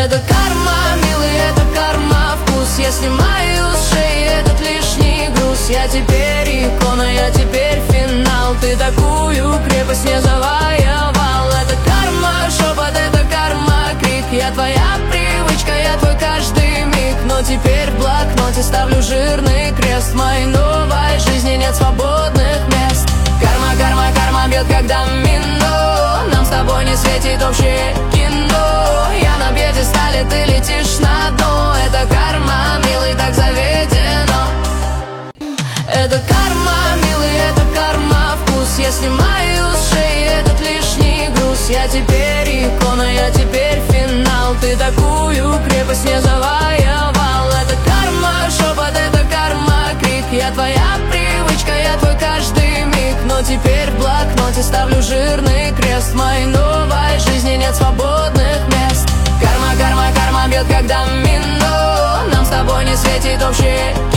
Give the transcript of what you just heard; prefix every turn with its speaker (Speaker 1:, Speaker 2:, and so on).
Speaker 1: Это карма, милый, это карма, вкус. Я снимаю с шеи этот лишний груз. Я теперь икона, я теперь финал. Ты такую крепость не завоевал. Это карма, шепот, это карма, крик. Я твоя привычка, я твой каждый миг. Но теперь в блокноте ставлю жирный крест. В моей новой жизни нет свободных мест. Карма, карма, карма бьет как домино. Нам с тобой не светит общее кино. Я на пьедестале, ты летишь на дно. Это карма, милый, так заведено. Это карма, милый, это карма, вкус. Я снимаю с шеи этот лишний груз. Я теперь икона, я теперь финал. Ты такую крепость не завоевал. Это карма, шепот, это карма, крик. Я твоя привычка, я твой каждый миг. Но теперь в блокноте ставлю жирный крест. В моей новой жизни нет свободных мест. Карма, карма, карма бьет как домино. Нам с тобой не светит общее